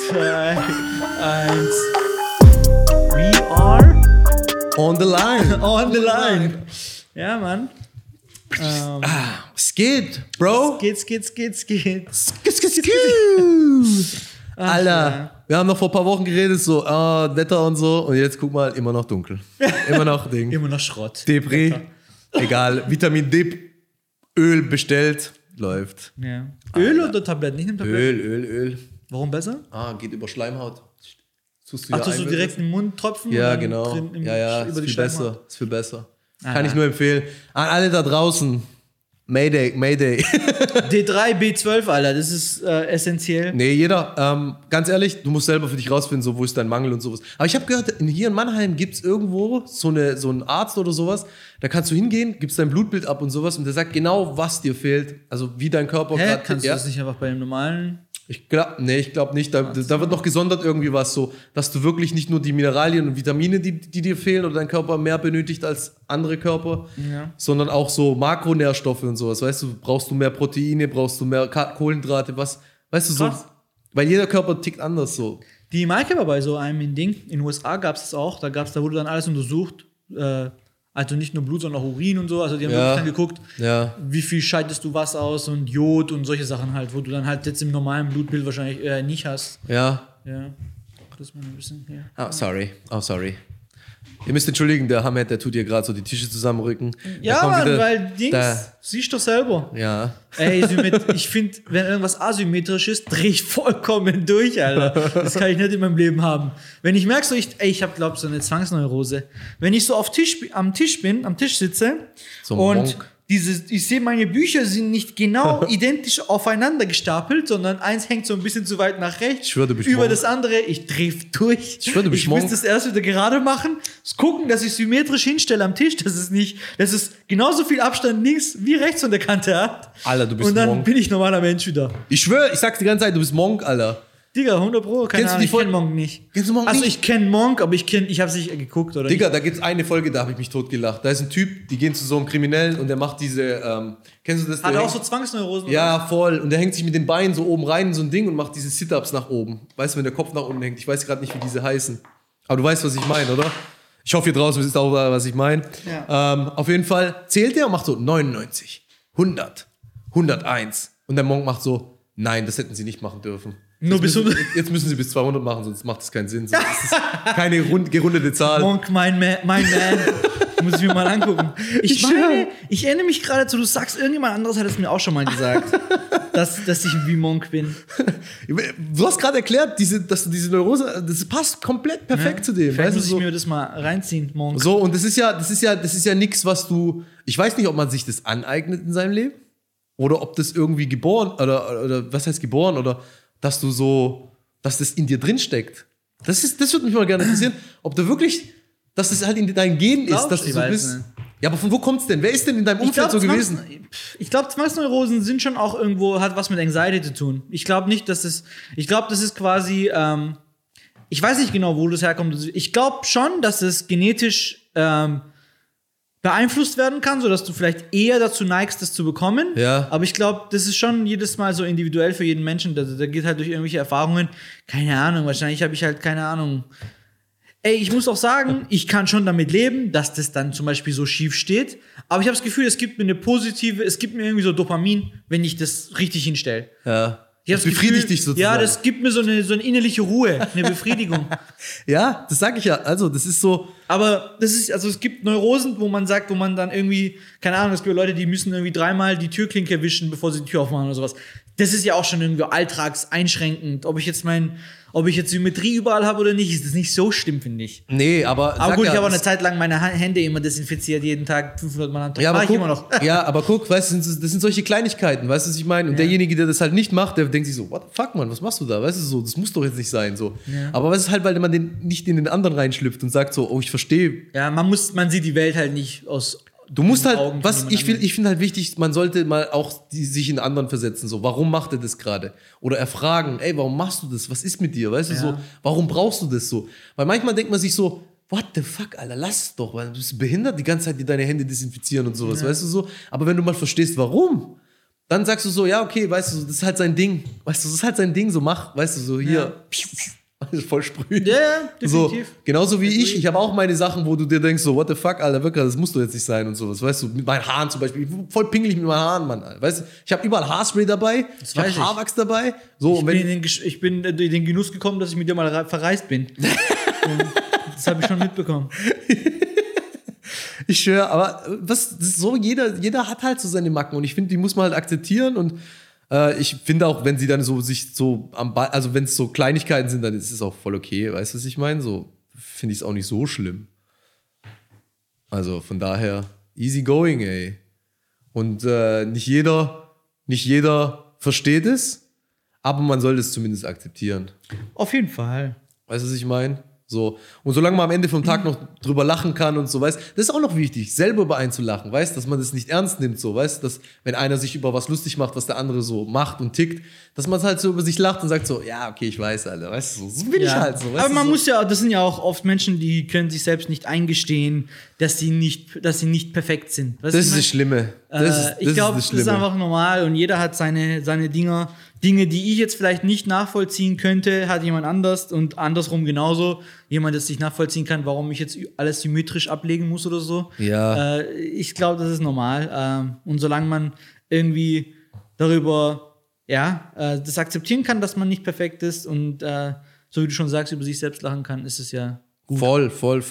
2, 1. We are on the line. On the line. Ja, Mann. Es geht, Bro. Es geht. Alter, wir haben noch vor ein paar Wochen geredet, so, Wetter und so. Und jetzt guck mal, immer noch dunkel. Immer noch Ding. Immer noch Schrott. Depri. Egal. Vitamin D, Öl bestellt. Läuft. Ja. Öl oder Tabletten? Nicht nimm Tabletten. Öl. Warum besser? Geht über Schleimhaut. Tust du so direkt in den Mund tropfen? Ja, genau. Ja, ist viel besser. Kann ich nur empfehlen. An alle da draußen. Mayday. D3, B12, Alter, das ist essentiell. Nee, jeder, ganz ehrlich, du musst selber für dich rausfinden, so, wo ist dein Mangel und sowas. Aber ich habe gehört, hier in Mannheim gibt es irgendwo so einen Arzt oder sowas, da kannst du hingehen, gibst dein Blutbild ab und sowas und der sagt genau, was dir fehlt, also wie dein Körper gerade... Kannst du das nicht einfach bei dem normalen... Ich glaube nicht. Da wird noch gesondert irgendwie was so, dass du wirklich nicht nur die Mineralien und Vitamine, die dir fehlen oder dein Körper mehr benötigt als andere Körper, sondern auch so Makronährstoffe und sowas. Weißt du, brauchst du mehr Proteine, brauchst du mehr Kohlenhydrate, was, weißt du, so, weil jeder Körper tickt anders so. Die Maike war bei so einem Ding, in den USA gab es das auch, da wurde dann alles untersucht, also nicht nur Blut, sondern auch Urin und so. Also die haben wirklich dann geguckt, wie viel scheidest du was aus und Jod und solche Sachen halt, wo du dann halt jetzt im normalen Blutbild wahrscheinlich nicht hast. Ja. Das mal ein bisschen hier. Oh, sorry. Ihr müsst entschuldigen, der Hamed, der tut hier gerade so die Tische zusammenrücken. Ja, Mann, weil siehst du doch selber. Ja. Ey, ich finde, wenn irgendwas asymmetrisch ist, drehe ich vollkommen durch, Alter. Das kann ich nicht in meinem Leben haben. Wenn ich merke, so ich habe, glaube ich, so eine Zwangsneurose. Wenn ich so am Tisch sitze so und Monk. Ich sehe, meine Bücher sind nicht genau identisch aufeinander gestapelt, sondern eins hängt so ein bisschen zu weit nach rechts. Ich schwör, du bist über Monk. Das andere, ich drehe durch. Ich schwör, du bist Ich Monk. muss das erst wieder gerade machen, gucken, dass ich symmetrisch hinstelle am Tisch, dass es genauso viel Abstand links wie rechts von der Kante hat. Alter, du bist Und dann Monk. bin ich normaler Mensch wieder. Ich schwöre, ich sag's die ganze Zeit, du bist Monk, Alter. Digga, 100 Pro, keine Ahnung, ich kenne Monk nicht. Kennst du Monk also nicht? ich kenne Monk, aber ich habe es nicht geguckt. Oder Digga, da gibt's eine Folge, da habe ich mich totgelacht. Da ist ein Typ, die gehen zu so einem Kriminellen und der macht diese, kennst du das? Hat er auch so Zwangsneurosen? Ja, voll. Und der hängt sich mit den Beinen so oben rein in so ein Ding und macht diese Sit-Ups nach oben. Weißt du, wenn der Kopf nach unten hängt. Ich weiß gerade nicht, wie diese heißen. Aber du weißt, was ich meine, oder? Ich hoffe, ihr draußen wisst auch, was ich meine. Ja. Auf jeden Fall zählt der und macht so 99, 100, 101. Und der Monk macht so, nein, das hätten sie nicht machen dürfen. Jetzt müssen sie bis 200 machen, sonst macht das keinen Sinn. Sonst ist das keine gerundete Zahl. Monk, mein Man. Muss ich mir mal angucken. Ich erinnere mich gerade zu, du sagst, irgendjemand anderes hat es mir auch schon mal gesagt, dass ich wie Monk bin. Du hast gerade erklärt, dass du diese Neurose, das passt komplett perfekt zu dem. Vielleicht muss ich mir das mal reinziehen, Monk. So, und das ist ja nichts, was du, ich weiß nicht, ob man sich das aneignet in seinem Leben oder ob das irgendwie geboren, oder was heißt geboren, oder dass das in dir drin steckt. Das würde mich mal gerne interessieren, ob du wirklich, dass das halt in deinen Genen ist, dass du so bist. Ja, aber von wo kommt's denn? Wer ist denn in deinem Umfeld so gewesen? Ich glaube, Zwangsneurosen sind schon auch irgendwo, hat was mit Anxiety zu tun. Ich glaube, das ist quasi, ich weiß nicht genau, wo das herkommt. Ich glaube schon, dass es genetisch beeinflusst werden kann, sodass du vielleicht eher dazu neigst, das zu bekommen. Ja. Aber ich glaube, das ist schon jedes Mal so individuell für jeden Menschen. Da geht halt durch irgendwelche Erfahrungen, keine Ahnung, wahrscheinlich habe ich halt keine Ahnung. Ey, ich muss auch sagen, ich kann schon damit leben, dass das dann zum Beispiel so schief steht. Aber ich habe das Gefühl, es gibt mir irgendwie so Dopamin, wenn ich das richtig hinstelle. Ja. Das befriedigt dich sozusagen. Ja, das gibt mir so eine innerliche Ruhe, eine Befriedigung. Ja, das sage ich ja. Also, das ist so. Aber es gibt Neurosen, wo man dann irgendwie, keine Ahnung, es gibt Leute, die müssen irgendwie 3-mal die Türklinke wischen, bevor sie die Tür aufmachen oder sowas. Das ist ja auch schon irgendwie alltagseinschränkend. Ob ich jetzt Symmetrie überall habe oder nicht, ist das nicht so schlimm, finde ich. Nee, aber gut, ich habe auch eine Zeit lang meine Hände immer desinfiziert, jeden Tag 500 Mal am Tag. Ja, aber ich immer noch. Ja, aber guck, weißt du, das sind solche Kleinigkeiten, weißt du, was ich meine? Und derjenige, der das halt nicht macht, der denkt sich so, what the fuck, Mann, was machst du da? Weißt du, so, das muss doch jetzt nicht sein, so. Ja. Aber was ist halt, weil man nicht in den anderen reinschlüpft und sagt so, oh, ich verstehe. Ja, man sieht die Welt halt nicht aus. Du musst halt, ich finde halt wichtig, man sollte mal auch sich in anderen versetzen, so, warum macht er das gerade? Oder erfragen, ey, warum machst du das? Was ist mit dir? Weißt du, so, warum brauchst du das so? Weil manchmal denkt man sich so, what the fuck, Alter, lass es doch, weil du bist behindert, die ganze Zeit dir deine Hände desinfizieren und sowas, weißt du so? Aber wenn du mal verstehst, warum, dann sagst du so, ja, okay, weißt du, das ist halt sein Ding. Weißt du, das ist halt sein Ding, so mach, weißt du, so hier, voll sprühen. Ja, definitiv. So, genauso wie ich. Ich habe auch meine Sachen, wo du dir denkst, so, what the fuck, Alter, wirklich, das musst du jetzt nicht sein und sowas. Weißt du, mit meinen Haaren zum Beispiel. Ich bin voll pingelig mit meinen Haaren, Mann. Alter. Weißt du, ich habe überall Haarspray dabei, ich habe Haarwachs dabei. So, ich bin in den Genuss gekommen, dass ich mit dir mal verreist bin. Das habe ich schon mitbekommen. Ich schwöre, aber das ist so, jeder hat halt so seine Macken und ich finde, die muss man halt akzeptieren und ich finde auch, wenn sie dann so sich so am Ball, also wenn es so Kleinigkeiten sind, dann ist es auch voll okay, weißt du, was ich meine? So finde ich es auch nicht so schlimm. Also von daher, easy going, ey. Und nicht jeder versteht es, aber man sollte es zumindest akzeptieren. Auf jeden Fall. Weißt du, was ich meine? So. Und solange man am Ende vom Tag noch drüber lachen kann und so, weißt, das ist auch noch wichtig, selber über einen zu lachen, weißt, dass man das nicht ernst nimmt, so, weißt, dass, wenn einer sich über was lustig macht, was der andere so macht und tickt, dass man halt so über sich lacht und sagt so, ja, okay, ich weiß, Alter, weißt du, so bin ich halt so, weißt. Aber man so. muss ja, das sind ja auch oft Menschen, die können sich selbst nicht eingestehen, dass sie nicht perfekt sind. Weißt das ist das Schlimme. Ich glaube, das ist einfach normal und jeder hat seine Dinge, die ich jetzt vielleicht nicht nachvollziehen könnte, hat jemand anders und andersrum genauso. Jemand, das nicht nachvollziehen kann, warum ich jetzt alles symmetrisch ablegen muss oder so. Ja. Ich glaube, das ist normal. Und solange man irgendwie darüber, das akzeptieren kann, dass man nicht perfekt ist und so wie du schon sagst, über sich selbst lachen kann, ist es ja gut. Voll.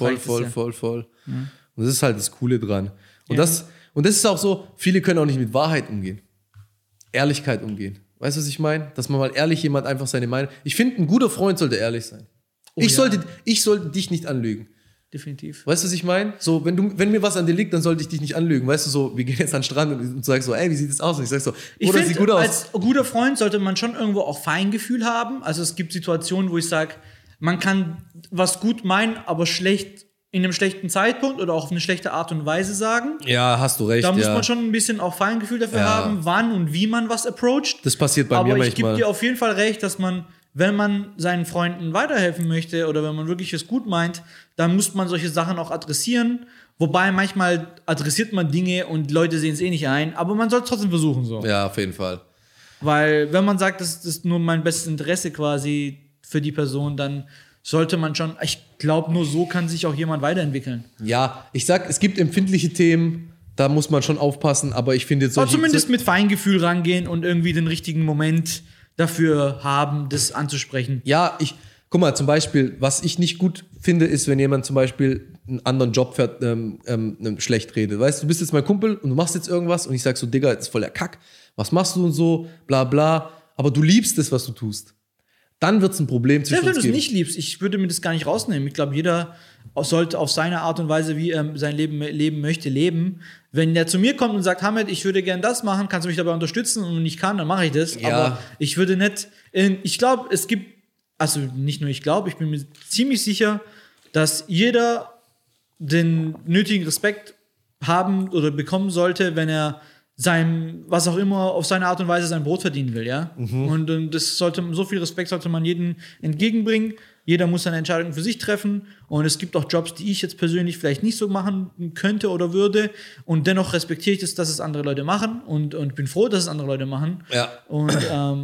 Ja. Und das ist halt das Coole dran. Und das ist auch so, viele können auch nicht mit Wahrheit umgehen. Ehrlichkeit umgehen. Weißt du, was ich meine? Dass man mal ehrlich jemand einfach seine Meinung. Ich finde, ein guter Freund sollte ehrlich sein. Ich sollte dich nicht anlügen. Definitiv. Weißt du, was ich meine? So, wenn mir was an dir liegt, dann sollte ich dich nicht anlügen. Weißt du, so, wir gehen jetzt an den Strand und du sagst so, ey, wie sieht das aus? Und ich sag so, das sieht gut aus. Als guter Freund sollte man schon irgendwo auch Feingefühl haben. Also es gibt Situationen, wo ich sage, man kann was gut meinen, aber schlecht in einem schlechten Zeitpunkt oder auch auf eine schlechte Art und Weise sagen. Ja, hast du recht. Da muss man schon ein bisschen auch Feingefühl dafür haben, wann und wie man was approacht. Das passiert bei mir manchmal. Aber ich gebe dir auf jeden Fall recht, dass man, wenn man seinen Freunden weiterhelfen möchte oder wenn man wirklich es gut meint, dann muss man solche Sachen auch adressieren. Wobei manchmal adressiert man Dinge und Leute sehen es eh nicht ein, aber man soll es trotzdem versuchen. So. Ja, auf jeden Fall. Weil wenn man sagt, das ist nur mein bestes Interesse quasi für die Person, dann sollte man schon, ich glaube, nur so kann sich auch jemand weiterentwickeln. Ja, ich sag, es gibt empfindliche Themen, da muss man schon aufpassen, aber ich finde jetzt aber zumindest mit Feingefühl rangehen und irgendwie den richtigen Moment dafür haben, das anzusprechen. Ja, guck mal, zum Beispiel, was ich nicht gut finde, ist, wenn jemand zum Beispiel einen anderen Job schlecht redet. Weißt du, bist jetzt mein Kumpel und du machst jetzt irgendwas und ich sag so, Digga, das ist voll der Kack, was machst du und so, bla bla, aber du liebst es, was du tust. Dann wird es ein Problem zwischen uns geben. Wenn du es nicht liebst, ich würde mir das gar nicht rausnehmen. Ich glaube, jeder sollte auf seine Art und Weise, wie er sein Leben leben möchte, leben. Wenn der zu mir kommt und sagt, Hamed, ich würde gern das machen, kannst du mich dabei unterstützen und wenn ich kann, dann mache ich das. Ja. Aber ich würde nicht, ich glaube, es gibt, also nicht nur ich glaube, ich bin mir ziemlich sicher, dass jeder den nötigen Respekt haben oder bekommen sollte, wenn er was auch immer, auf seine Art und Weise sein Brot verdienen will, ja. Und das so viel Respekt sollte man jedem entgegenbringen. Jeder muss seine Entscheidung für sich treffen. Und es gibt auch Jobs, die ich jetzt persönlich vielleicht nicht so machen könnte oder würde. Und dennoch respektiere ich das, dass es andere Leute machen. Und bin froh, dass es andere Leute machen. Ja. Und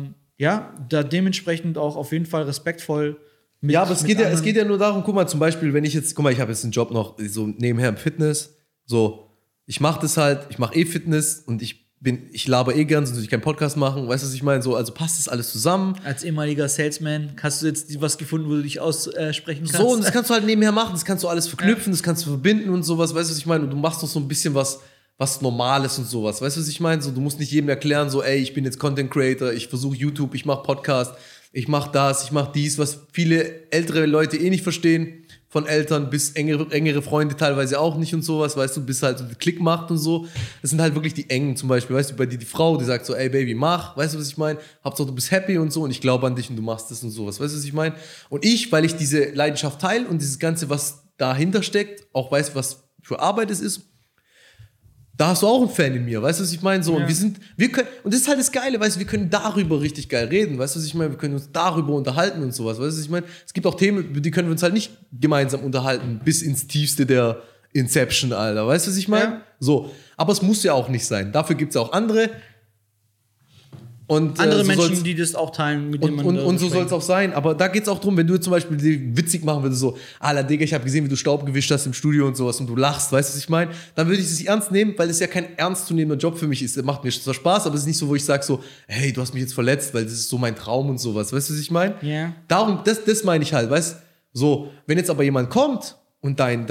da dementsprechend auch auf jeden Fall respektvoll mit. Ja, aber es geht ja nur darum, guck mal, zum Beispiel, ich habe jetzt einen Job noch so nebenher im Fitness. So, ich mache das halt, ich mache Fitness und ich laber gern, sonst würde ich keinen Podcast machen, weißt du, was ich meine? So, also passt das alles zusammen. Als ehemaliger Salesman hast du jetzt was gefunden, wo du dich aussprechen kannst? So, und das kannst du halt nebenher machen, das kannst du alles verknüpfen, das kannst du verbinden und sowas, weißt du, was ich meine? Und du machst noch so ein bisschen was Normales und sowas, weißt du, was ich meine? So, du musst nicht jedem erklären, so, ey, ich bin jetzt Content Creator, ich versuche YouTube, ich mache Podcast, ich mache das, ich mache dies, was viele ältere Leute nicht verstehen. Von Eltern bis engere Freunde teilweise auch nicht und sowas, weißt du, bis halt so Klick macht und so. Das sind halt wirklich die Engen zum Beispiel, weißt du, bei dir die Frau, die sagt so, ey Baby, mach, weißt du, was ich meine? Hauptsache du bist happy und so und ich glaube an dich und du machst das und sowas, weißt du, was ich meine? Und weil ich diese Leidenschaft teile und dieses Ganze, was dahinter steckt, auch weiß, was für Arbeit es ist, da hast du auch einen Fan in mir, weißt du, was ich meine? So, ja. Und und das ist halt das Geile, weißt du, wir können darüber richtig geil reden, weißt du, was ich meine? Wir können uns darüber unterhalten und sowas, weißt du, was ich meine? Es gibt auch Themen, über die können wir uns halt nicht gemeinsam unterhalten, bis ins Tiefste der Inception, Alter, weißt du, was ich meine? Ja. So, aber es muss ja auch nicht sein. Dafür gibt es auch andere Und, andere so Menschen, soll's- die das auch teilen, mit denen man und darüber so soll es sprechen. auch sein. Aber da geht es auch drum, wenn du zum Beispiel die witzig machen würdest, so, Digga, ich habe gesehen, wie du Staub gewischt hast im Studio und sowas und du lachst, weißt du, was ich meine? Dann würde ich es nicht ernst nehmen, weil es ja kein ernstzunehmender Job für mich ist. Der macht mir zwar Spaß, aber es ist nicht so, wo ich sage so, hey, du hast mich jetzt verletzt, weil das ist so mein Traum und sowas. Weißt du, was ich meine? Ja. Darum, das meine ich halt, weißt du? So, wenn jetzt aber jemand kommt und dein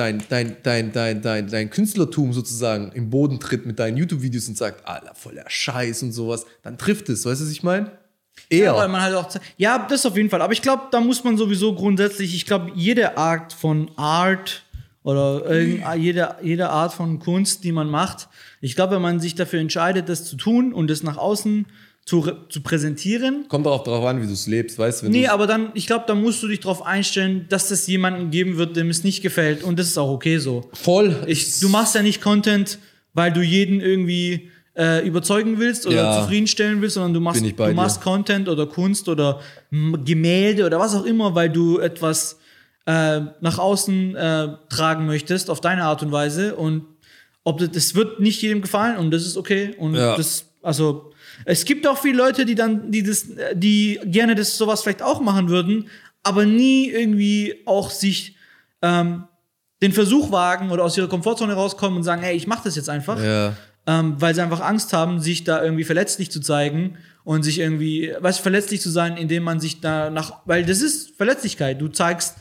Künstlertum sozusagen im Boden tritt mit deinen YouTube-Videos und sagt, Alter, voller Scheiß und sowas, dann trifft es, weißt du, was ich meine? Eher. Ja, weil man halt auch. Ja, das auf jeden Fall. Aber ich glaube, da muss man sowieso grundsätzlich, ich glaube, jede Art von Art oder jede Art von Kunst, die man macht, ich glaube, wenn man sich dafür entscheidet, das zu tun und das nach außen zu präsentieren. Kommt auch darauf an, wie du es lebst, weißt du? Wenn Nee, du's- aber dann, ich glaube, da musst du dich darauf einstellen, dass es jemanden geben wird, dem es nicht gefällt. Und das ist auch okay so. Voll. Du machst ja nicht Content, weil du jeden irgendwie überzeugen willst oder Ja. zufriedenstellen willst, sondern du Bin ich bei machst dir. Content oder Kunst oder Gemälde oder was auch immer, weil du etwas nach außen tragen möchtest auf deine Art und Weise. Und das wird nicht jedem gefallen und das ist okay. Und Ja. also es gibt auch viele Leute, die gerne das sowas vielleicht auch machen würden, aber nie irgendwie auch sich den Versuch wagen oder aus ihrer Komfortzone rauskommen und sagen, hey, ich mach das jetzt einfach. Ja. Weil sie einfach Angst haben, sich da irgendwie verletzlich zu zeigen und sich irgendwie, verletzlich zu sein, indem man sich weil das ist Verletzlichkeit. Du zeigst,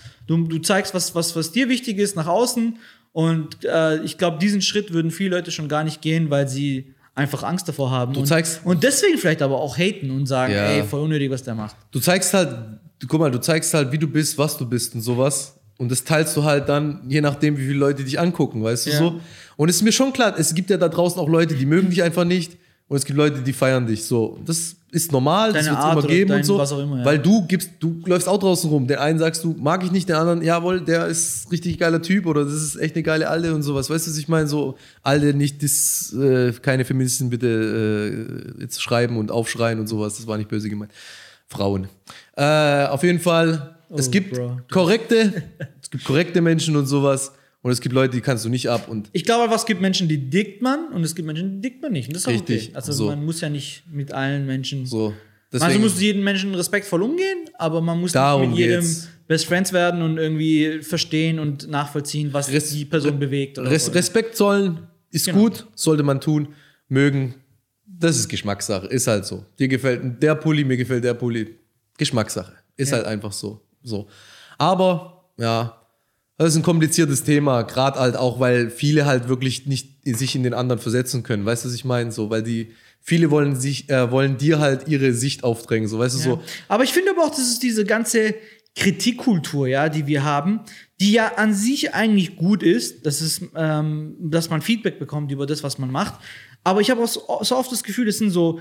was dir wichtig ist nach außen und ich glaube, diesen Schritt würden viele Leute schon gar nicht gehen, weil sie einfach Angst davor haben. Und deswegen vielleicht aber auch haten und sagen, Ja. ey, voll unnötig, was der macht. Du zeigst halt, wie du bist, was du bist und sowas. Und das teilst du halt dann, je nachdem, wie viele Leute dich angucken, weißt du Ja. so. Und es ist mir schon klar, es gibt ja da draußen auch Leute, die mögen dich einfach nicht. Und es gibt Leute, die feiern dich. So, das ist normal, das Deine wird es Art immer oder geben dein und so. was auch immer, ja. Weil du läufst auch draußen rum. Den einen sagst du, mag ich nicht, den anderen, jawohl, der ist richtig geiler Typ oder das ist echt eine geile Alte und sowas. Weißt du, was ich meine? So, Alte nicht, keine Feministin bitte jetzt schreiben und aufschreien und sowas. Das war nicht böse gemeint. Frauen. Auf jeden Fall, es gibt Bro. korrekte Menschen und sowas. Und es gibt Leute, die kannst du nicht ab. Und Ich glaube, es gibt Menschen, die dickt man und es gibt Menschen, die dickt man nicht. Und das ist auch Richtig, okay. Also so. man muss ja nicht mit allen Menschen. so. Also muss jedem Menschen respektvoll umgehen, aber man muss nicht Darum mit jedem geht's. Best Friends werden und irgendwie verstehen und nachvollziehen, was die Person bewegt. Oder so. Respekt zollen ist Genau. gut, sollte man tun. Mögen, das ist Geschmackssache, ist halt so. Dir gefällt der Pulli, mir gefällt der Pulli. Geschmackssache, ist halt einfach so. Aber, ja, das ist ein kompliziertes Thema, gerade halt auch, weil viele halt wirklich nicht sich in den anderen versetzen können. Weißt du, was ich meine? So, weil viele wollen dir halt ihre Sicht aufdrängen, so, weißt du, so. Aber ich finde aber auch, das ist diese ganze Kritikkultur, ja, die wir haben, die ja an sich eigentlich gut ist, dass man Feedback bekommt über das, was man macht. Aber ich habe auch so oft das Gefühl, das sind so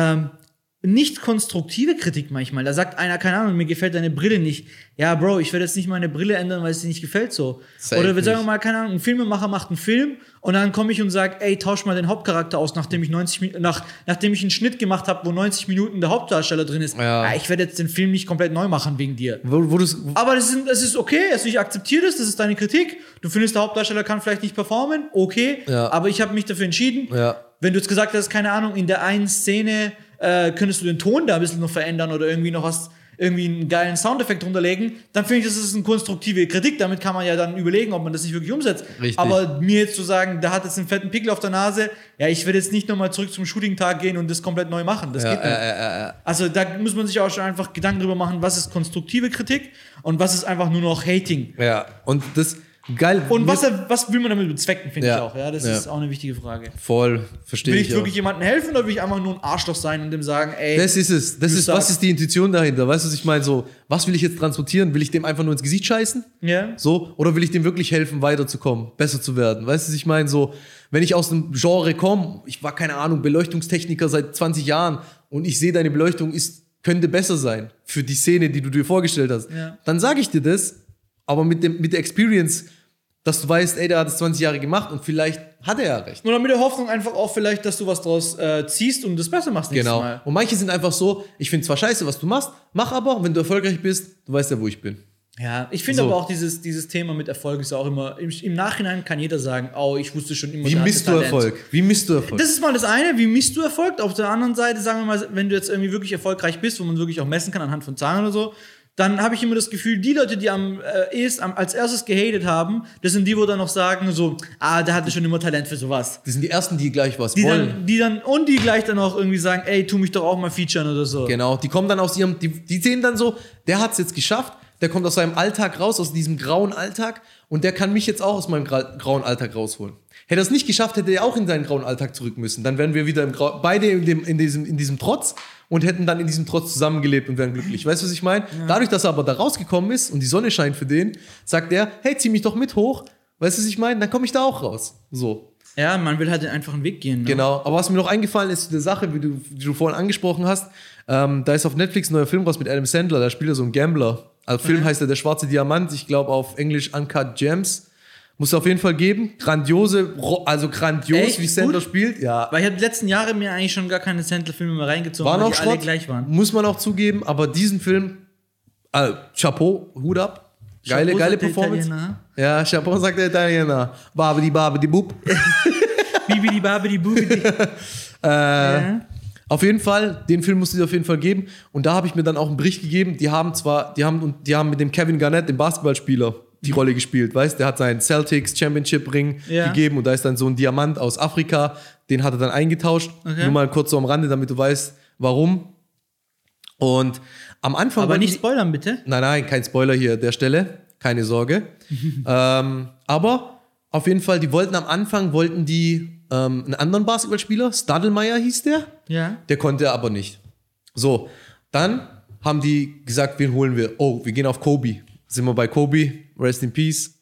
nicht konstruktive Kritik manchmal. Da sagt einer, keine Ahnung, mir gefällt deine Brille nicht. Ja, Bro, ich werde jetzt nicht meine Brille ändern, weil es dir nicht gefällt so. Safe Oder wir sagen nicht. mal, keine Ahnung, ein Filmemacher macht einen Film und dann komme ich und sage, ey, tausch mal den Hauptcharakter aus, nachdem ich einen Schnitt gemacht habe, wo 90 Minuten der Hauptdarsteller drin ist. Ja. Ich werde jetzt den Film nicht komplett neu machen wegen dir. Wo du's, Aber das ist okay, also ich akzeptiere das ist deine Kritik. Du findest, der Hauptdarsteller kann vielleicht nicht performen, okay, Ja. aber ich habe mich dafür entschieden. Ja. Wenn du jetzt gesagt hast, keine Ahnung, in der einen Szene könntest du den Ton da ein bisschen noch verändern oder irgendwie noch irgendwie einen geilen Soundeffekt runterlegen, dann finde ich, das ist eine konstruktive Kritik. Damit kann man ja dann überlegen, ob man das nicht wirklich umsetzt. Richtig. Aber mir jetzt zu sagen, der hat jetzt einen fetten Pickel auf der Nase, ja, ich werde jetzt nicht nochmal zurück zum Shooting-Tag gehen und das komplett neu machen. Das geht nicht. Also da muss man sich auch schon einfach Gedanken drüber machen, was ist konstruktive Kritik und was ist einfach nur noch Hating. Ja, und das geil. Und was will man damit bezwecken, finde Ja. ich auch. Ja, das Ja. ist auch eine wichtige Frage. Voll, verstehe Will ich ich auch. wirklich jemandem helfen oder will ich einfach nur ein Arschloch sein und dem sagen, ey, Das ist es. Du sagst- Was ist die Intuition dahinter? Weißt du, was ich meine? So, was will ich jetzt transportieren? Will ich dem einfach nur ins Gesicht scheißen? ja? So? Oder will ich dem wirklich helfen, weiterzukommen, besser zu werden? Weißt du, was ich meine? So, wenn ich aus einem Genre komme, ich war, keine Ahnung, Beleuchtungstechniker seit 20 Jahren und ich sehe, deine Beleuchtung könnte besser sein für die Szene, die du dir vorgestellt hast, Ja. dann sage ich dir das, aber mit der Experience, dass du weißt, ey, der hat es 20 Jahre gemacht und vielleicht hat er ja recht. Nur mit der Hoffnung einfach auch vielleicht, dass du was draus ziehst und das besser machst nächstes Genau. Mal. Und manche sind einfach so, ich finde zwar scheiße, was du machst, mach aber, wenn du erfolgreich bist, du weißt ja, wo ich bin. Ja, ich finde So. aber auch dieses Thema mit Erfolg ist auch immer, im Nachhinein kann jeder sagen, oh, ich wusste schon immer, Wie der hatte misst du Talent. Erfolg? Wie misst du Erfolg? Das ist mal das eine, wie misst du Erfolg? Auf der anderen Seite, sagen wir mal, wenn du jetzt irgendwie wirklich erfolgreich bist, wo man wirklich auch messen kann anhand von Zahlen oder so, dann habe ich immer das Gefühl, die Leute, die als erstes gehatet haben, das sind die, wo dann noch sagen, so, der hatte schon immer Talent für sowas. Das sind die Ersten, die gleich was Die wollen. die gleich dann auch irgendwie sagen, ey, tu mich doch auch mal featuren oder so. Genau, die kommen dann aus ihrem, die sehen dann so, der hat es jetzt geschafft, der kommt aus seinem Alltag raus, aus diesem grauen Alltag und der kann mich jetzt auch aus meinem grauen Alltag rausholen. Hätte er es nicht geschafft, hätte er auch in seinen grauen Alltag zurück müssen. Dann wären wir wieder beide in diesem Trotz und hätten dann in diesem Trotz zusammengelebt und wären glücklich. Weißt du, was ich meine? Ja. Dadurch, dass er aber da rausgekommen ist und die Sonne scheint für den, sagt er, hey, zieh mich doch mit hoch. Weißt du, was ich meine? Dann komme ich da auch raus. So. Ja, man will halt den einfachen Weg gehen. Ne? Genau, aber was mir noch eingefallen ist, eine Sache, die du vorhin angesprochen hast, da ist auf Netflix ein neuer Film raus mit Adam Sandler, da spielt er so einen Gambler. Also Film heißt Der schwarze Diamant, ich glaube auf Englisch Uncut Gems. Muss es auf jeden Fall geben. Grandios, Echt? wie Sandler Gut? spielt. Ja. Weil ich habe die letzten Jahre mir eigentlich schon gar keine Sandler-Filme mehr reingezogen, Waren weil auch die alle Schrott, gleich waren. muss man auch zugeben, aber diesen Film, Chapeau, Hut ab. Geile Chapeau, sagt der Performance. Italiener. Ja, Chapeau sagt der Italiener. Babidi bub. Bibidi babidi bubidi. Ja. Auf jeden Fall, den Film musst du dir auf jeden Fall geben. Und da habe ich mir dann auch einen Bericht gegeben. Die haben mit dem Kevin Garnett, dem Basketballspieler, die Rolle gespielt. Weißt, der hat seinen Celtics Championship Ring gegeben und da ist dann so ein Diamant aus Afrika. Den hat er dann eingetauscht. Okay. Nur mal kurz so am Rande, damit du weißt, warum. Und am Anfang. Aber nicht spoilern, bitte. Nein, kein Spoiler hier an der Stelle. Keine Sorge. Aber auf jeden Fall, am Anfang wollten die einen anderen Basketballspieler, Stadelmeier hieß der. Ja. Der konnte aber nicht. So, dann haben die gesagt, wen holen wir? Oh, wir gehen auf Kobe. Sind wir bei Kobe, rest in peace.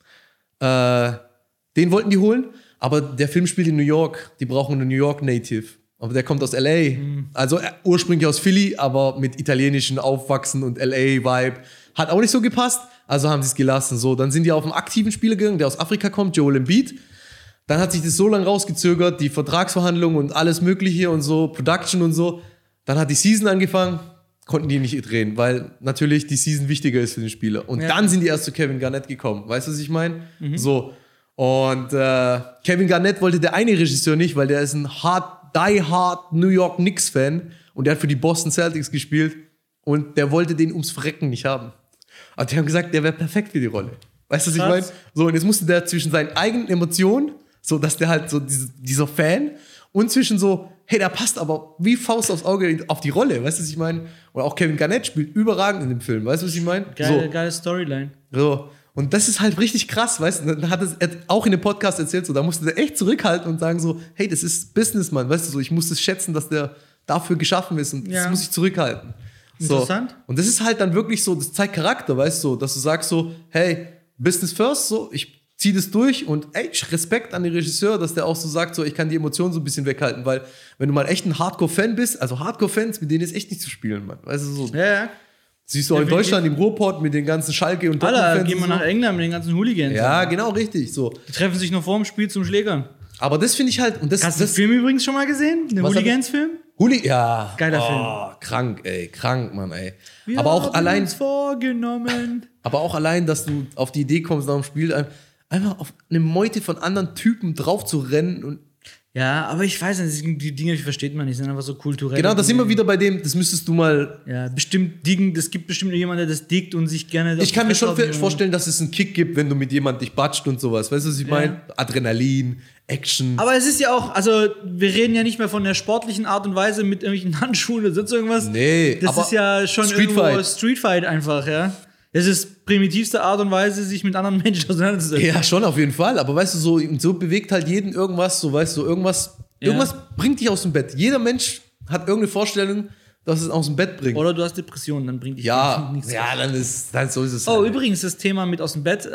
Den wollten die holen, aber der Film spielt in New York. Die brauchen einen New York Native. Aber der kommt aus L.A. Also ursprünglich aus Philly, aber mit italienischen Aufwachsen und L.A.-Vibe. Hat auch nicht so gepasst, also haben sie es gelassen. So, dann sind die auf einen aktiven Spieler gegangen, der aus Afrika kommt, Joel Embiid. Dann hat sich das so lange rausgezögert, die Vertragsverhandlungen und alles Mögliche und so, Production und so. Dann hat die Season angefangen, konnten die nicht drehen, weil natürlich die Season wichtiger ist für den Spieler. Und dann sind die erst zu Kevin Garnett gekommen. Weißt du, was ich meine? So. Und Kevin Garnett wollte der eine Regisseur nicht, weil der ist ein die hard New York Knicks-Fan und der hat für die Boston Celtics gespielt und der wollte den ums Verrecken nicht haben. Aber die haben gesagt, der wäre perfekt für die Rolle. Weißt du, was ich meine? So, und jetzt musste der zwischen seinen eigenen Emotionen, so dass der halt so dieser Fan und zwischen so, hey, der passt aber wie Faust aufs Auge auf die Rolle, weißt du, was ich meine? Und auch Kevin Garnett spielt überragend in dem Film, weißt du, was ich meine? Geile Storyline. So. Und das ist halt richtig krass, weißt du? Dann hat er auch in dem Podcast erzählt, so, da musste der echt zurückhalten und sagen so, hey, das ist Businessman, weißt du, so, ich muss das schätzen, dass der dafür geschaffen ist und das muss ich zurückhalten. So. Interessant. Und das ist halt dann wirklich so, das zeigt Charakter, weißt du, dass du sagst so, hey, Business first, so, ich zieh das durch und ey, Respekt an den Regisseur, dass der auch so sagt, so, ich kann die Emotionen so ein bisschen weghalten, weil wenn du mal echt ein Hardcore-Fan bist, also Hardcore-Fans, mit denen ist echt nicht zu spielen, Mann, weißt du, so. Ja. Siehst du auch in Deutschland, im Ruhrpott mit den ganzen Schalke und Dortmund-Fans. Gehen wir nach England mit den ganzen Hooligans. Ja, genau, richtig, so. Die treffen sich noch vor dem Spiel zum Schlägern. Aber das finde ich halt, und Hast du den Film übrigens schon mal gesehen? Den Hooligans-Film? Ja. Geiler Film. Krank, Mann, ey. Wir aber auch haben allein, uns vorgenommen. aber auch allein, dass du auf die Idee kommst nach dem Spiel, einfach auf eine Meute von anderen Typen drauf zu rennen und Ja, aber ich weiß nicht, die Dinge, die versteht man nicht, sind einfach so kulturell. genau, das sind wir wieder bei dem, das müsstest du mal. Ja, bestimmt diggen, es gibt bestimmt jemanden, der das diggt und sich gerne. Ich kann mir schon vorstellen, dass es einen Kick gibt, wenn du mit jemandem dich batscht und sowas. Weißt du, was ich meine? Adrenalin, Action. Aber es ist ja auch, also wir reden ja nicht mehr von der sportlichen Art und Weise mit irgendwelchen Handschuhen oder sonst irgendwas. Nee, das aber ist ja schon irgendwo Streetfight einfach, ja. Das ist primitivste Art und Weise, sich mit anderen Menschen auseinanderzusetzen. Ja, schon auf jeden Fall. Aber weißt du, so bewegt halt jeden irgendwas, so weißt du, irgendwas bringt dich aus dem Bett. Jeder Mensch hat irgendeine Vorstellung, dass es aus dem Bett bringt. Oder du hast Depressionen, dann bringt dich nichts. Ja, dann so ist es. Oh, übrigens, das Thema mit aus dem Bett,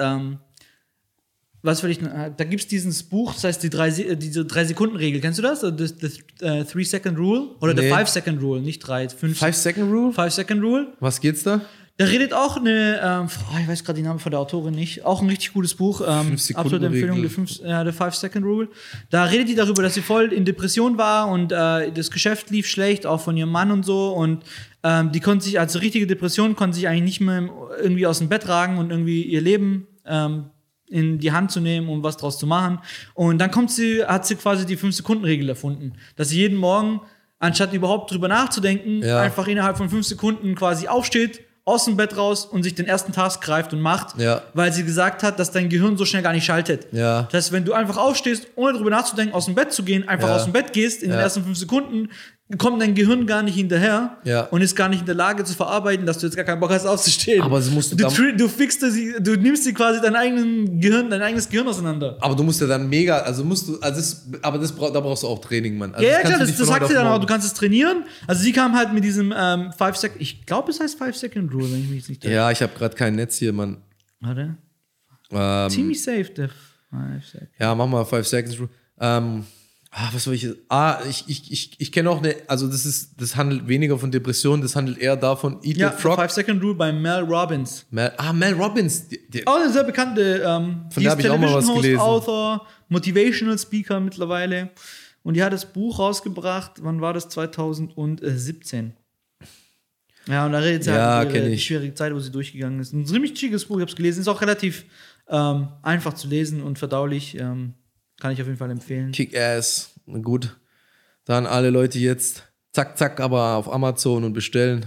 was will ich, da gibt es dieses Buch, das heißt diese 3-Sekunden-Regel. Kennst du das? The 3-Second Rule? Oder the 5-Second Rule, nicht 3, 5. 5-Second Rule? 5-Second Rule. Was geht's da? Da redet auch ich weiß gerade den Namen von der Autorin nicht, auch ein richtig gutes Buch, absolute Empfehlung, der 5-Second-Rule. Da redet die darüber, dass sie voll in Depression war und das Geschäft lief schlecht, auch von ihrem Mann und so und die konnte sich, also richtige Depression, konnte sich eigentlich nicht mehr irgendwie aus dem Bett ragen und irgendwie ihr Leben in die Hand zu nehmen, um was draus zu machen. Und dann hat sie quasi die 5-Sekunden-Regel erfunden, dass sie jeden Morgen, anstatt überhaupt drüber nachzudenken, einfach innerhalb von 5 Sekunden quasi aufsteht, aus dem Bett raus und sich den ersten Task greift und macht, weil sie gesagt hat, dass dein Gehirn so schnell gar nicht schaltet. Ja. Das heißt, wenn du einfach aufstehst, ohne drüber nachzudenken, aus dem Bett zu gehen, einfach aus dem Bett gehst, in den ersten 5 Sekunden, kommt dein Gehirn gar nicht hinterher und ist gar nicht in der Lage zu verarbeiten, dass du jetzt gar keinen Bock hast aufzustehen. Aber sie musst du nimmst dir quasi dein eigenes Gehirn auseinander. Aber du musst ja dann mega, da brauchst du auch Training, Mann. Also ja, klar, das sagt sie dann auch, du kannst es trainieren. Also sie kam halt mit diesem 5-Second, ich glaube, es heißt 5-Second-Rule, wenn ich mich jetzt nicht irre. Ja, ich habe gerade kein Netz hier, Mann. Warte. Ziemlich safe, der 5-Second. Ja, mach mal 5-Seconds-Rule. Was soll ich jetzt? Ich kenne auch das handelt weniger von Depressionen, das handelt eher davon, Eat the Frog. 5-Second-Rule bei Mel Robbins. Mel Robbins. Eine sehr bekannte, von der habe ich auch mal was gelesen. Author, Motivational Speaker mittlerweile. Und die hat das Buch rausgebracht, wann war das? 2017. Ja, und da redet sie halt über die schwierige Zeit, wo sie durchgegangen ist. Ein ziemlich schickes Buch, ich habe es gelesen. Ist auch relativ einfach zu lesen und verdaulich. Kann ich auf jeden Fall empfehlen. Kick-Ass. Gut. Dann alle Leute jetzt zack, zack, aber auf Amazon und bestellen.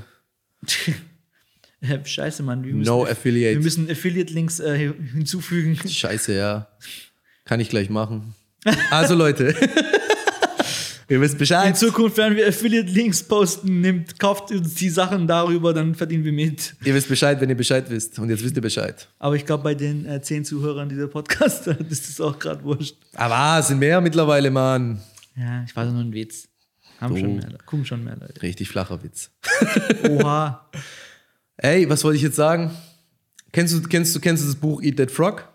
Scheiße, Mann. Affiliate. Wir müssen Affiliate-Links hinzufügen. Scheiße, ja. Kann ich gleich machen. Also Leute, ihr wisst Bescheid. In Zukunft werden wir Affiliate-Links posten. Kauft uns die Sachen darüber, dann verdienen wir mit. Ihr wisst Bescheid, wenn ihr Bescheid wisst. Und jetzt wisst ihr Bescheid. Aber ich glaube, bei den 10 Zuhörern dieser Podcast ist das auch gerade wurscht. Aber es sind mehr mittlerweile, Mann. Ja, ich war nur ein Witz. Kommen schon mehr Leute. Richtig flacher Witz. Oha. Ey, was wollte ich jetzt sagen? Kennst du das Buch Eat That Frog?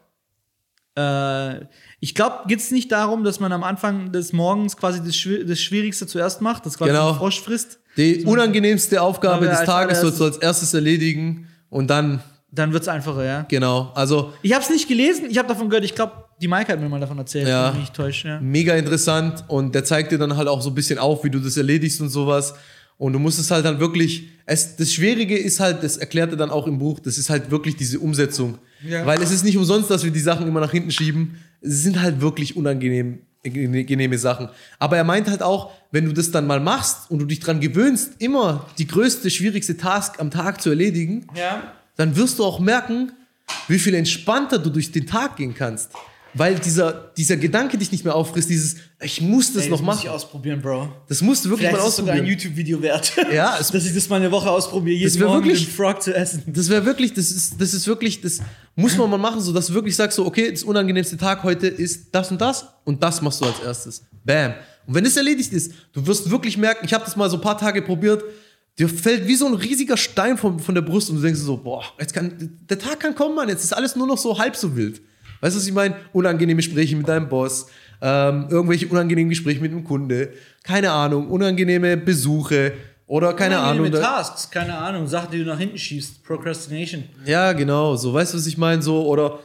Ich glaube, geht es nicht darum, dass man am Anfang des Morgens quasi das Schwierigste zuerst macht, das quasi den Frosch frisst? Die unangenehmste Aufgabe des Tages sollst du als erstes erledigen und dann wird es einfacher, ja. Genau, also ich habe es nicht gelesen, ich habe davon gehört, ich glaube, die Maike hat mir mal davon erzählt, wenn ich mich nicht täusche. Ja. Mega interessant und der zeigt dir dann halt auch so ein bisschen auf, wie du das erledigst und sowas. Und du musst es halt dann wirklich, das Schwierige ist halt, das erklärt er dann auch im Buch, das ist halt wirklich diese Umsetzung. Ja. Weil es ist nicht umsonst, dass wir die Sachen immer nach hinten schieben. Es sind halt wirklich unangenehme Sachen. Aber er meint halt auch, wenn du das dann mal machst und du dich dran gewöhnst, immer die größte, schwierigste Task am Tag zu erledigen, dann wirst du auch merken, wie viel entspannter du durch den Tag gehen kannst. Weil dieser Gedanke dich nicht mehr auffrisst, ich muss das noch machen. Das muss ich ausprobieren, Bro. Das musst du wirklich mal ausprobieren. Vielleicht ist sogar ein YouTube-Video wert. Ja, dass ich das mal eine Woche ausprobiere, jeden Morgen den Frog zu essen. Das wäre wirklich, das muss man mal machen, so dass du wirklich sagst, so, okay, das unangenehmste Tag heute ist das und das machst du als erstes. Bam. Und wenn das erledigt ist, du wirst wirklich merken, ich habe das mal so ein paar Tage probiert, dir fällt wie so ein riesiger Stein von der Brust und du denkst so, boah, der Tag kann kommen, Mann, jetzt ist alles nur noch so halb so wild. Weißt du, was ich meine? Unangenehme Gespräche mit deinem Boss, irgendwelche unangenehmen Gespräche mit einem Kunde, keine Ahnung, unangenehme Besuche oder keine Ahnung. Tasks, keine Ahnung, Sachen, die du nach hinten schiebst, Procrastination. Ja, genau, so, weißt du, was ich meine? So, oder,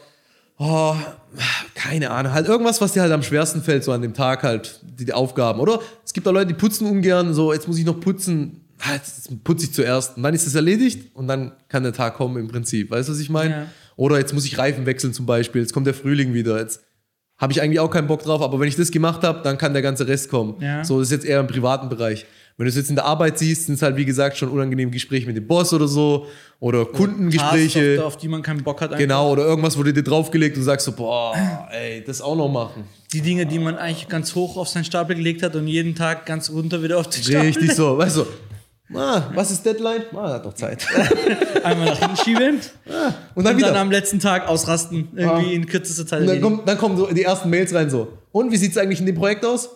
keine Ahnung, halt irgendwas, was dir halt am schwersten fällt, so an dem Tag halt, die Aufgaben. Oder es gibt auch Leute, die putzen ungern, so, jetzt muss ich noch putzen, jetzt putze ich zuerst und dann ist es erledigt und dann kann der Tag kommen im Prinzip, weißt du, was ich meine? Ja. Oder jetzt muss ich Reifen wechseln zum Beispiel, jetzt kommt der Frühling wieder, jetzt habe ich eigentlich auch keinen Bock drauf, aber wenn ich das gemacht habe, dann kann der ganze Rest kommen. Ja. So, das ist jetzt eher im privaten Bereich. Wenn du es jetzt in der Arbeit siehst, sind es halt wie gesagt schon unangenehme Gespräche mit dem Boss oder so oder Kundengespräche. Auf die man keinen Bock hat. Einfach. Genau, oder irgendwas wurde dir draufgelegt und du sagst so, boah, ey, das auch noch machen. Die Dinge, die man eigentlich ganz hoch auf seinen Stapel gelegt hat und jeden Tag ganz runter wieder auf den Stapel. Richtig so, weißt du. Was ist Deadline? Hat doch Zeit. Einmal nach hinten schieben. Und dann am letzten Tag ausrasten. Irgendwie in kürzester Zeit. Und dann kommen so die ersten Mails rein so. Und wie sieht es eigentlich in dem Projekt aus?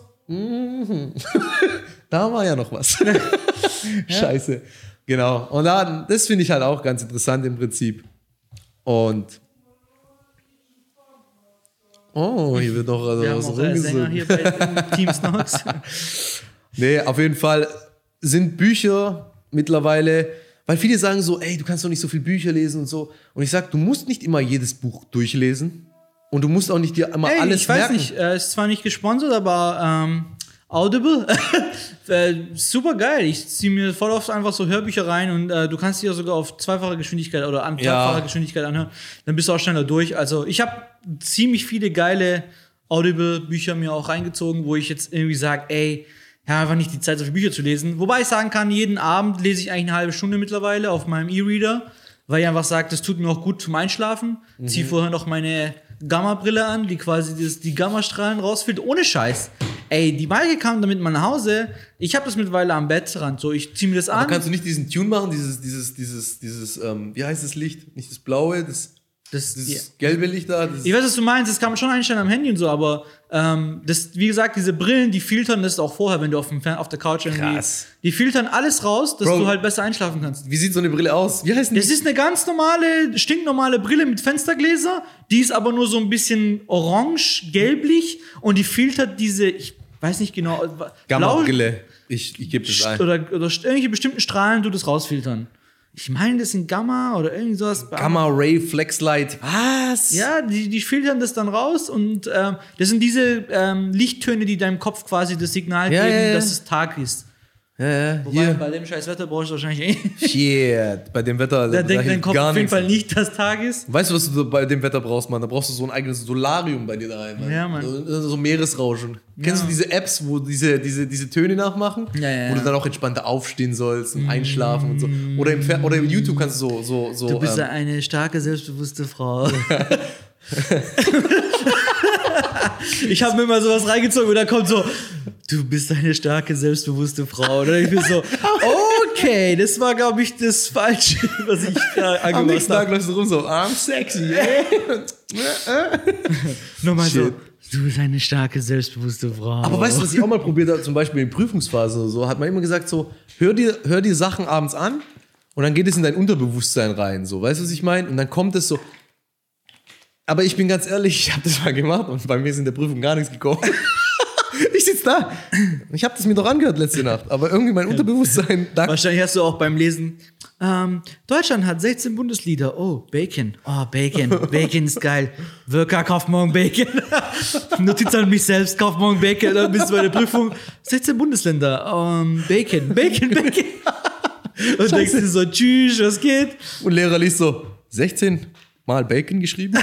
Da war ja noch was. Scheiße. Genau. Und das finde ich halt auch ganz interessant im Prinzip. Und hier wird noch was rumgesungen. Hier bei Team Snox. Nee, auf jeden Fall sind Bücher mittlerweile, Weil viele sagen so, ey, du kannst doch nicht so viel Bücher lesen und so. Und ich sag, du musst nicht immer jedes Buch durchlesen. Und du musst auch nicht dir immer alles merken. Ich weiß nicht, ist zwar nicht gesponsert, aber Audible, super geil. Ich ziehe mir voll oft einfach so Hörbücher rein und du kannst die ja sogar auf zweifache Geschwindigkeit oder an dreifacher Geschwindigkeit anhören. Dann bist du auch schneller durch. Also ich habe ziemlich viele geile Audible-Bücher mir auch reingezogen, wo ich jetzt irgendwie sage, ey, ja, einfach nicht die Zeit, so viele Bücher zu lesen. Wobei ich sagen kann, jeden Abend lese ich eigentlich eine halbe Stunde mittlerweile auf meinem E-Reader, weil ich einfach sage, das tut mir auch gut zum Einschlafen. Zieh vorher noch meine Gamma-Brille an, die quasi die Gammastrahlen rausfiltert, ohne Scheiß. Ey, die Maike kam damit mal nach Hause. Ich habe das mittlerweile am Bettrand. So, ich zieh mir das an. Aber kannst du nicht diesen Tune machen, dieses, wie heißt das Licht? Nicht das blaue, dieses gelbe Licht da. Ich weiß, was du meinst, das kann man schon einstellen am Handy und so, aber wie gesagt, diese Brillen, die filtern das auch vorher, wenn du auf der Couch irgendwie. Die filtern alles raus, dass du halt besser einschlafen kannst. Wie sieht so eine Brille aus? Wie heißt die? Das ist eine ganz normale, stinknormale Brille mit Fenstergläser, die ist aber nur so ein bisschen orange, gelblich und die filtert diese, ich weiß nicht genau. Gamma-Brille. Ich gebe das ein. Oder irgendwelche bestimmten Strahlen das rausfiltern. Ich meine, das sind Gamma oder irgendwie sowas. Gamma Ray Flexlight. Was? Ja, die filtern das dann raus und das sind diese Lichttöne, die deinem Kopf quasi das Signal geben, dass es Tag ist. Ja, Wobei, bei dem scheiß Wetter brauchst du wahrscheinlich Shit, bei dem Wetter. Da denkt dein Kopf auf jeden Fall nicht, dass Tag ist. Weißt du, was du bei dem Wetter brauchst, Mann? Da brauchst du so ein eigenes Solarium bei dir daheim, Mann. Ja, Mann. So Meeresrauschen. Kennst du diese Apps, wo diese Töne nachmachen? Ja. Wo du dann auch entspannter aufstehen sollst und einschlafen und so. Oder im YouTube kannst du so. Du bist eine starke, selbstbewusste Frau. Ich habe mir mal sowas reingezogen und da kommt so, du bist eine starke, selbstbewusste Frau. Und ich bin so, okay, das war, glaube ich, das Falsche, was ich da angemacht habe. Am nächsten Tag läufst du rum so, I'm sexy. Nochmal so, du bist eine starke, selbstbewusste Frau. Aber weißt du, was ich auch mal probiert habe, zum Beispiel in Prüfungsphase oder so, hat man immer gesagt so, hör dir Sachen abends an und dann geht es in dein Unterbewusstsein rein. So, weißt du, was ich meine? Und dann kommt es so. Aber ich bin ganz ehrlich, ich habe das mal gemacht und bei mir ist in der Prüfung gar nichts gekommen. Ich sitze da. Ich habe das mir doch angehört letzte Nacht, aber irgendwie mein Unterbewusstsein. Wahrscheinlich hast du auch beim Lesen, Deutschland hat 16 Bundeslieder. Oh, Bacon. Oh, Bacon. Bacon ist geil. Wirka, kauf morgen Bacon. Notiz an mich selbst, kauf morgen Bacon. Dann bist du bei der Prüfung. 16 Bundesländer. Bacon. Und denkst du so, tschüss, was geht? Und Lehrer liest so, 16 Mal Bacon geschrieben.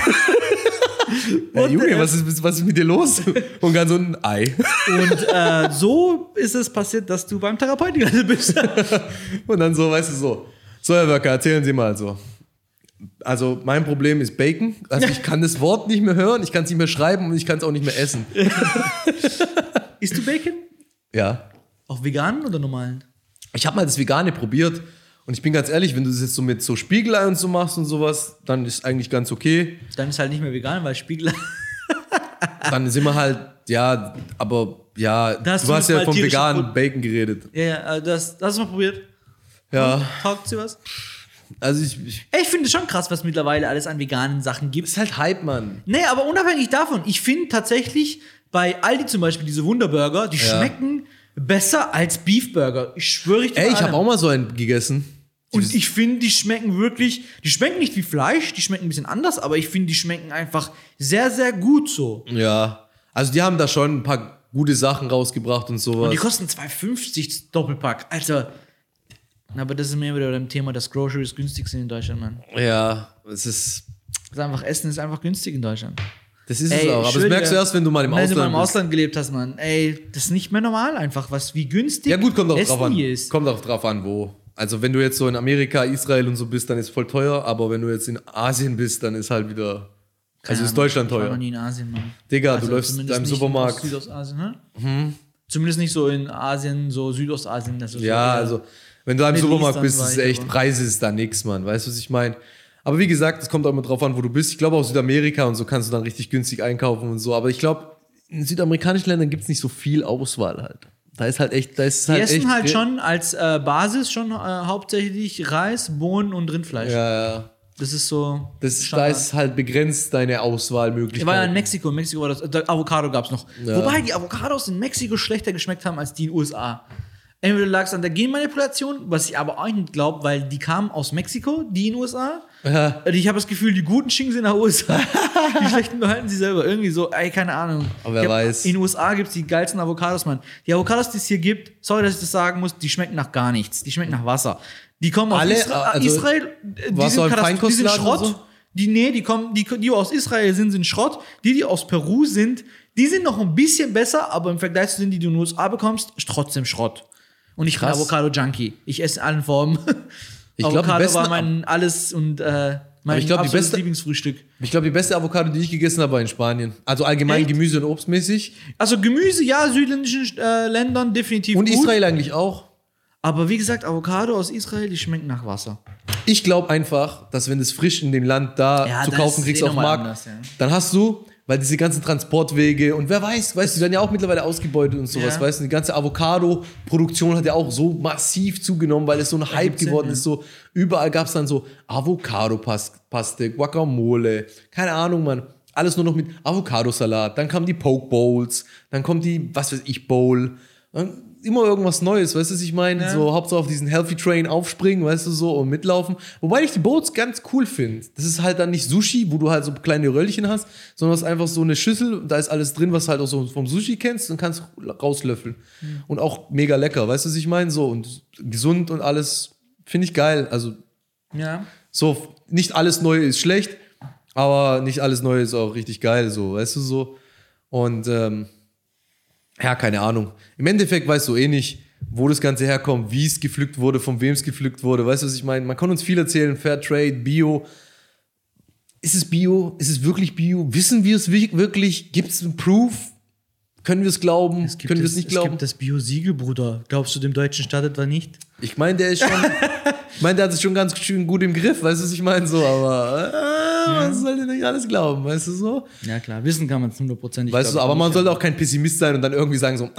Junge, was ist mit dir los? Und dann so ein Ei. Und so ist es passiert, dass du beim Therapeuten gelandet bist. Und dann so, weißt du, so, Herr Wörker, erzählen Sie mal so. Also mein Problem ist Bacon. Also ich kann das Wort nicht mehr hören, ich kann es nicht mehr schreiben und ich kann es auch nicht mehr essen. Isst du Bacon? Ja. Auch veganen oder normalen? Ich habe mal das Vegane probiert und ich bin ganz ehrlich, wenn du das jetzt so mit so Spiegelei und so machst und sowas, dann ist eigentlich ganz okay. Dann ist halt nicht mehr vegan, weil Spiegelei. Dann sind wir halt, ja, aber ja, du hast ja vom veganen Bacon geredet. Ja, das hast du mal probiert. Ja. Taugt dir was? Also ich finde es schon krass, was mittlerweile alles an veganen Sachen gibt. ist halt Hype, Mann. Nee, aber unabhängig davon, ich finde tatsächlich bei Aldi zum Beispiel diese Wunderburger, die schmecken besser als Beefburger. Ich schwöre dir. Ich habe auch mal so einen gegessen. Und ich finde, die schmecken nicht wie Fleisch, die schmecken ein bisschen anders, aber ich finde, die schmecken einfach sehr, sehr gut so. Ja, also die haben da schon ein paar gute Sachen rausgebracht und sowas. Und die kosten 2,50 Doppelpack. Alter. Aber das ist mehr wieder beim Thema, dass Groceries günstig sind in Deutschland, Mann. Ja, es ist. Essen ist einfach günstig in Deutschland. Das ist es auch. Aber das merkst du erst, wenn du mal im Ausland bist. Wenn du mal im Ausland gelebt hast, Mann. Ey, das ist nicht mehr normal einfach, wie günstig ja gut, kommt auch Essen drauf an. hier ist. Kommt auch drauf an, wo. Also wenn du jetzt so in Amerika, Israel und so bist, dann ist es voll teuer. Aber wenn du jetzt in Asien bist, dann ist halt wieder. Also ist Deutschland teuer. Ich war noch nie in Asien, Mann. Digga, also du läufst in deinem Supermarkt. Südostasien, ne? Zumindest nicht so in Asien, so Südostasien. Das ist ja, so, also wenn du im Supermarkt bist, war ist echt, Preise ist da nix, Mann. Weißt du, was ich meine? Aber wie gesagt, es kommt auch immer drauf an, wo du bist. Ich glaube, auch Südamerika und so kannst du dann richtig günstig einkaufen und so. Aber ich glaube, in südamerikanischen Ländern gibt es nicht so viel Auswahl halt. Da ist halt echt. Die essen halt schon als Basis hauptsächlich Reis, Bohnen und Rindfleisch. Ja. Das ist so. Da ist halt begrenzt deine Auswahlmöglichkeit. Ich war ja in Mexiko. In Mexiko war das. Avocado gab es noch. Ja. Wobei die Avocados in Mexiko schlechter geschmeckt haben als die in den USA. Entweder lag es an der Genmanipulation, was ich aber auch nicht glaube, weil die kamen aus Mexiko, die in den USA. Ja. Ich habe das Gefühl, die guten schicken sie nach USA. Die schlechten behalten sie selber. Irgendwie so, ey, keine Ahnung. Aber wer weiß. In den USA gibt es die geilsten Avocados, Mann. Die Avocados, die es hier gibt, sorry, dass ich das sagen muss, die schmecken nach gar nichts. Die schmecken nach Wasser. Die kommen aus Israel. Die sind Schrott. So? Die aus Israel sind Schrott. Die aus Peru sind, die sind noch ein bisschen besser, aber im Vergleich zu denen, die du in den USA bekommst, trotzdem Schrott. Und ich bin Avocado-Junkie. Ich esse in allen Formen. Avocado war mein alles und mein absolutes Lieblingsfrühstück. Ich glaube, die beste Avocado, die ich gegessen habe, war in Spanien. Also allgemein Echt? Gemüse- und Obstmäßig. Also Gemüse, ja, südländischen Ländern definitiv Und gut. Israel eigentlich auch. Aber wie gesagt, Avocado aus Israel, die schmecken nach Wasser. Ich glaube einfach, dass wenn du es frisch in dem Land da zu kaufen kriegst auf dem Markt, anders, ja. dann hast du, weil diese ganzen Transportwege und wer weiß, die werden ja auch mittlerweile ausgebeutet und sowas, Ja. weißt du, die ganze Avocado-Produktion hat ja auch so massiv zugenommen, weil es so ein Hype geworden ist, so überall gab es dann so Avocado-Paste, Guacamole, keine Ahnung, Mann, alles nur noch mit Avocadosalat, dann kamen die Poke Bowls, dann kommt die, was weiß ich, Bowl, dann immer irgendwas Neues, weißt du, was ich meine? Ja. So Hauptsache auf diesen Healthy Train aufspringen, weißt du, so und mitlaufen. Wobei ich die Bowls ganz cool finde. Das ist halt dann nicht Sushi, wo du halt so kleine Röllchen hast, sondern es ist einfach so eine Schüssel und da ist alles drin, was halt auch so vom Sushi kennst und kannst rauslöffeln. Und auch mega lecker, weißt du, was ich meine? So und gesund und alles finde ich geil. Also Ja. so, nicht alles Neue ist schlecht, aber nicht alles Neue ist auch richtig geil, so, weißt du, so. Und ja, keine Ahnung. Im Endeffekt weißt du eh nicht, wo das Ganze herkommt, wie es gepflückt wurde, von wem es gepflückt wurde. Weißt du, was ich meine? Man kann uns viel erzählen, Fairtrade, Bio. Ist es Bio? Ist es wirklich Bio? Wissen wir es wirklich? Gibt es einen Proof? Können wir es glauben? Können wir es nicht glauben? Es gibt das Bio-Siegel, Bruder. Glaubst du, dem deutschen Staat etwa nicht? Ich meine, der hat es schon ganz schön gut im Griff, weißt du, was ich meine? So, aber man sollte nicht alles glauben, weißt du so? Ja, klar. Wissen kann man es 100%. Weißt du, aber man sollte auch kein Pessimist sein und dann irgendwie sagen so,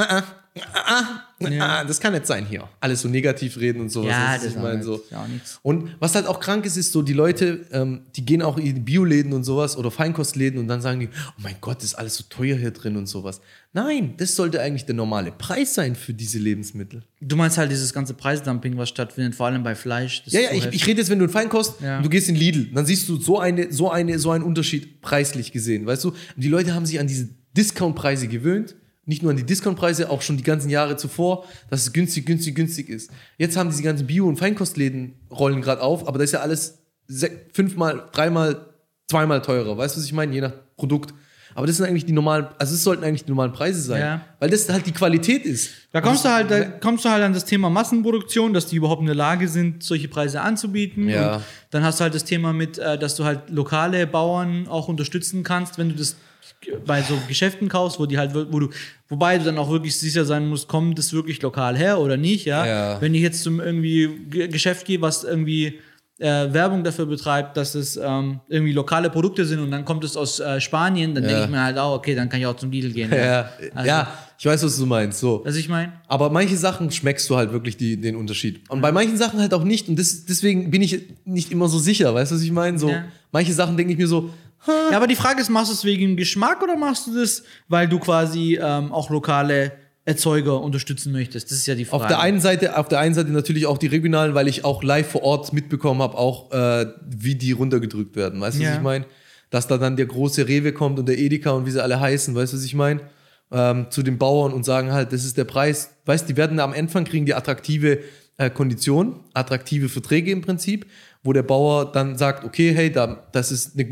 Ja. das kann nicht sein hier. Alles so negativ reden und sowas. Ja, weißt du, das ich meine, so. ist ja auch nichts. Und was halt auch krank ist, ist so, die Leute, die gehen auch in die Bioläden und sowas oder Feinkostläden und dann sagen die, oh mein Gott, das ist alles so teuer hier drin und sowas. Nein, das sollte eigentlich der normale Preis sein für diese Lebensmittel. Du meinst halt dieses ganze Preisdumping, was stattfindet, vor allem bei Fleisch. Das Ja, ist ja, so ich heftig. rede jetzt, wenn du in Feinkost, Ja. und du gehst in Lidl, dann siehst du so einen Unterschied preislich gesehen, weißt du? Und die Leute haben sich an diese Discountpreise gewöhnt, nicht nur an die Discountpreise, auch schon die ganzen Jahre zuvor, dass es günstig ist. Jetzt haben diese ganzen Bio- und Feinkostläden rollen gerade auf, aber da ist ja alles 5-mal, 3-mal, 2-mal teurer, weißt du, was ich meine? Je nach Produkt. Aber das sind eigentlich die normalen, also es sollten eigentlich die normalen Preise sein, Ja. weil das halt die Qualität ist. Da kommst du halt an das Thema Massenproduktion, dass die überhaupt in der Lage sind, solche Preise anzubieten. Ja. Und dann hast du halt das Thema mit, dass du halt lokale Bauern auch unterstützen kannst, wenn du das bei so Geschäften kaufst, wobei du dann auch wirklich sicher sein musst, kommt das wirklich lokal her oder nicht, ja? Ja. Wenn ich jetzt zum irgendwie Geschäft gehe, was irgendwie Werbung dafür betreibt, dass es irgendwie lokale Produkte sind und dann kommt es aus Spanien, dann denke ich mir halt auch, okay, dann kann ich auch zum Lidl gehen. Ja, Also, ja, ich weiß, was du meinst, so. Was ich meine? Aber manche Sachen schmeckst du halt wirklich den Unterschied. Und bei manchen Sachen halt auch nicht. Und deswegen bin ich nicht immer so sicher, weißt du, was ich meine? So, Ja. manche Sachen denke ich mir so, Ja, aber die Frage ist, machst du es wegen dem Geschmack oder machst du das, weil du quasi auch lokale Erzeuger unterstützen möchtest? Das ist ja die Frage. auf der einen Seite natürlich auch die regionalen, weil ich auch live vor Ort mitbekommen habe, auch wie die runtergedrückt werden. Weißt du, was Ja. ich meine? Dass da dann der große Rewe kommt und der Edeka und wie sie alle heißen, weißt du, was ich meine? Zu den Bauern und sagen halt, das ist der Preis. Weißt du, die werden am Anfang kriegen die attraktive Konditionen, attraktive Verträge im Prinzip, wo der Bauer dann sagt, okay, hey, das ist eine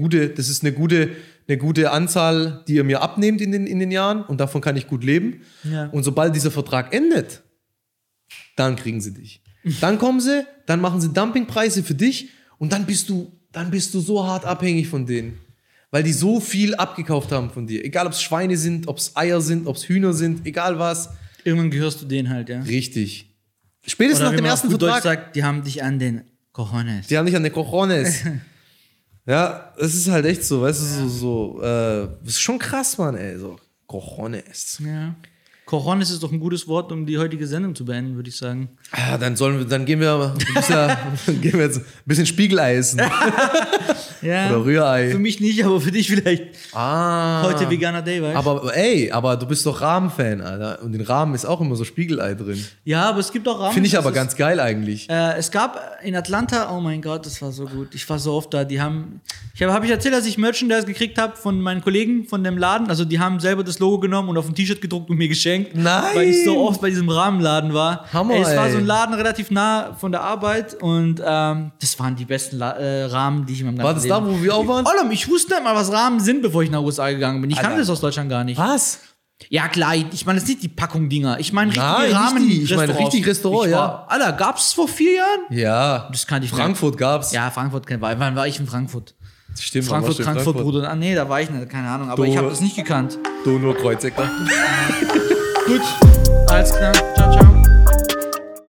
gute Anzahl, die ihr mir abnehmt in den Jahren und davon kann ich gut leben. Ja. Und sobald dieser Vertrag endet, dann kriegen sie dich. Dann kommen sie, dann machen sie Dumpingpreise für dich und dann bist du so hart abhängig von denen. Weil die so viel abgekauft haben von dir. Egal, ob es Schweine sind, ob es Eier sind, ob es Hühner sind, egal was. Irgendwann gehörst du denen halt, ja. Richtig. Spätestens Oder nach wie dem man auf ersten gut Deutsch Vertrag. sagt, die haben dich an den Cojones. Die haben nicht an den Cojones. Ja, das ist halt echt so, weißt du, das ist schon krass, Mann, ey. So, Cojones. Ja. Cojones ist doch ein gutes Wort, um die heutige Sendung zu beenden, würde ich sagen. Ah, dann gehen wir jetzt ein bisschen Spiegelei essen. Ja, Oder Rührei. für mich nicht, aber für dich vielleicht. Ah. Heute Veganer Day, weißt du? Aber du bist doch Rahmen-Fan, Alter. Und in Rahmen ist auch immer so Spiegelei drin. Ja, aber es gibt auch Ramen. Finde ich aber ganz geil eigentlich. Es gab in Atlanta, oh mein Gott, das war so gut. Ich war so oft da. Hab ich erzählt, dass ich Merchandise gekriegt habe von meinen Kollegen von dem Laden. Also die haben selber das Logo genommen und auf ein T-Shirt gedruckt und mir geschenkt. Nein! Weil ich so oft bei diesem Rahmenladen war. Hammer, Es war ey. so ein Laden relativ nah von der Arbeit und das waren die besten Rahmen, die ich in meinem ganzen War das Leben... da, wo wir auch waren? Ollem, ich wusste nicht mal, was Rahmen sind, bevor ich nach USA gegangen bin. Ich kannte Alter. das aus Deutschland gar nicht. Was? Ja klar, ich meine jetzt nicht die Packung-Dinger. Ich meine richtige Nein, Rahmen. richtig. Ich meine richtig Restaurant, ja. Alter, gab's vor 4 Jahren? Ja. Das kannte ich nicht. Frankfurt gab's. Ja, Frankfurt, wann war ich in Frankfurt? Stimmt, wann warst du in Frankfurt, Bruder. Ah, nee, da war ich nicht, keine Ahnung. Aber Du- ich habe das nicht gekannt. Du nur Kreuzecker. Gut, alles klar. Ciao, ciao.